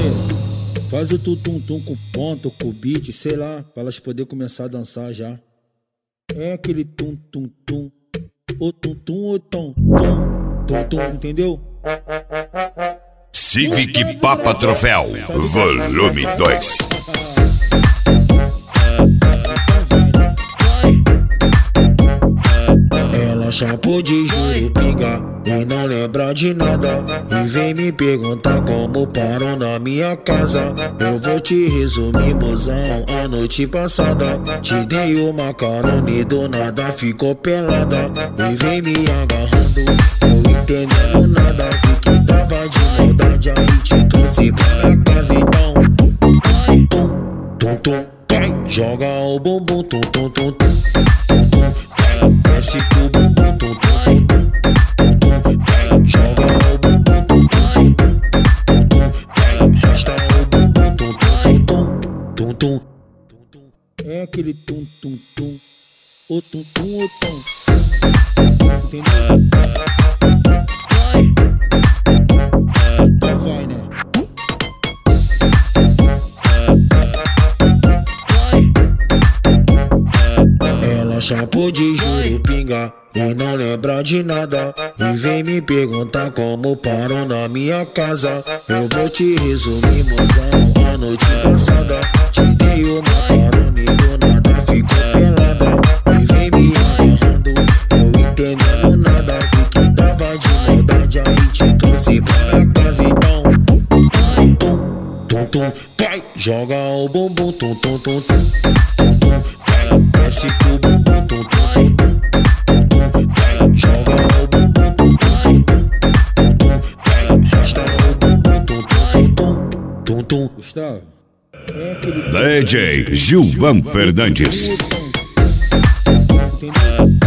Aí, faz o tum-tum-tum com ponto, com beat, sei lá, pra elas poder começar a dançar já. É aquele tum-tum-tum, o tum-tum, o tom-tum, tum-tum, entendeu? Civic Papa Troféu, volume 2. Ela chapou de jurupinga e não lembra de nada, e vem me perguntar como parou na minha casa. Eu vou te resumir, mozão, a noite passada te dei uma carona e do nada ficou pelada, e vem me agarrando, eu entendendo nada, vi que tava de maldade, aí te trouxe pra minha casa. Então tum, tum, vai, joga o bumbum, tum, tum, tum, tum, tum, vai, desce com o bumbum, tum, tum, tum, tum, vai, joga o bumbum, tum, tum, tum, tum, vai, arrasta o bumbum, tum, tum, tum, tum, tum. É aquele tum, tum, tum, o tum, tum, o tom, entendeu? Então vai, né? Ela chapou de jurupinga e não lembra de nada, e vem me perguntar como parou na minha casa. Eu vou te resumir, mozão, a noite passada te dei uma carona e do nada ficou pelada, e vem me agarrando, eu entendendo nada, vi que tava de maldade, aí te trouxe pra minha casa. Então tum, tum, vai, joga o bumbum, tum, tum, tum, tum, tum, vai, desce com o bumbum, tum, tum, tum, tum, vai, joga o bumbum, tum, tum, tum, vai, arrasta o bumbum, tum, tum, tum. Gustavo, é aquele DJ Gilvan Fernandes. entendeu?